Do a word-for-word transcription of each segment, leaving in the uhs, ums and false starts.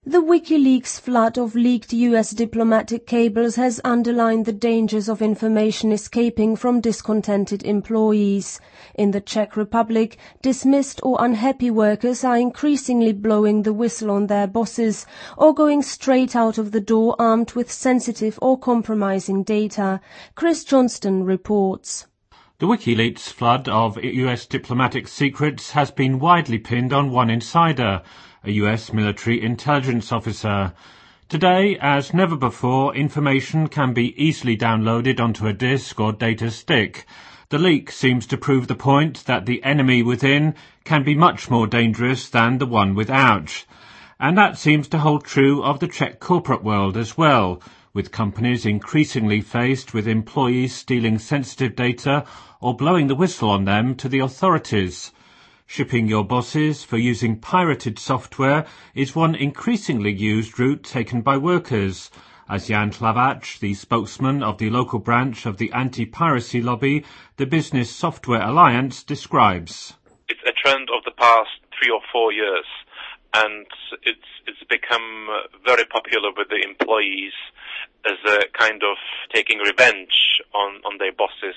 The WikiLeaks flood of leaked U S diplomatic cables has underlined the dangers of information escaping from discontented employees. In the Czech Republic, dismissed or unhappy workers are increasingly blowing the whistle on their bosses or going straight out of the door armed with sensitive or compromising data. Chris Johnston reports. The WikiLeaks flood of U S diplomatic secrets has been widely pinned on one insider, a U S military intelligence officer. Today, as never before, information can be easily downloaded onto a disk or data stick. The leak seems to prove the point that the enemy within can be much more dangerous than the one without. And that seems to hold true of the Czech corporate world as well, with companies increasingly faced with employees stealing sensitive data or blowing the whistle on them to the authorities. Shipping your bosses for using pirated software is one increasingly used route taken by workers, as Jan Hlavac, the spokesman of the local branch of the anti-piracy lobby, the Business Software Alliance, describes. It's a trend of the past three or four years, and it's it's become very popular with the employees as a kind of taking revenge on, on their bosses.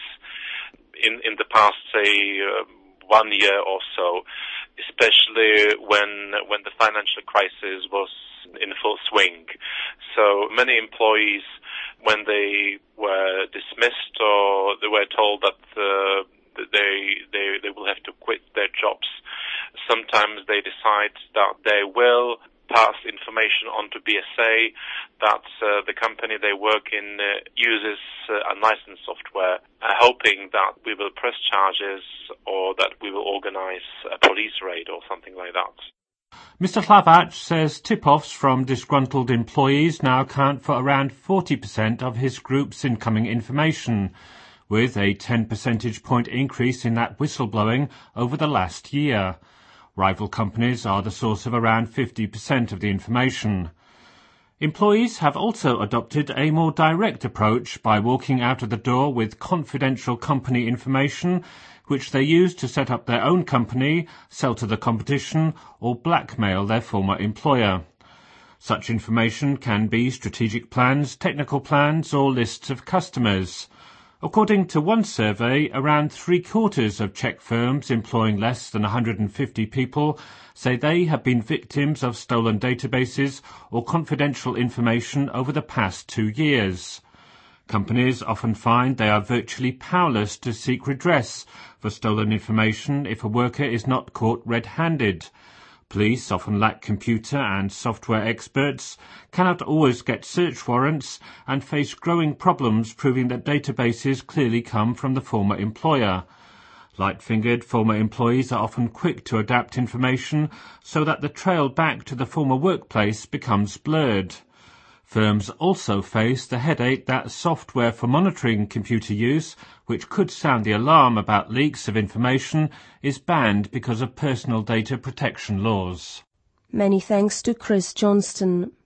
In, in the past, say, uh, one year or so, especially when when the financial crisis was in full swing. So many employees, when they were dismissed or they were told that uh, they they they will have to quit their jobs, sometimes they decide that they will pass information on to B S A that uh, the company they work in uh, uses uh, unlicensed software, uh, hoping that we will press charges or that we will organize a police raid or something like that. Mister Hlavac says tip-offs from disgruntled employees now account for around forty percent of his group's incoming information, with a ten percentage point increase in that whistleblowing over the last year. Rival companies are the source of around fifty percent of the information. Employees have also adopted a more direct approach by walking out of the door with confidential company information, which they use to set up their own company, sell to the competition, or blackmail their former employer. Such information can be strategic plans, technical plans, or lists of customers. According to one survey, around three-quarters of Czech firms employing less than one hundred fifty people say they have been victims of stolen databases or confidential information over the past two years. Companies often find they are virtually powerless to seek redress for stolen information if a worker is not caught red-handed. Police often lack computer and software experts, cannot always get search warrants, and face growing problems proving that databases clearly come from the former employer. Light-fingered former employees are often quick to adapt information so that the trail back to the former workplace becomes blurred. Firms also face the headache that software for monitoring computer use, which could sound the alarm about leaks of information, is banned because of personal data protection laws. Many thanks to Chris Johnston.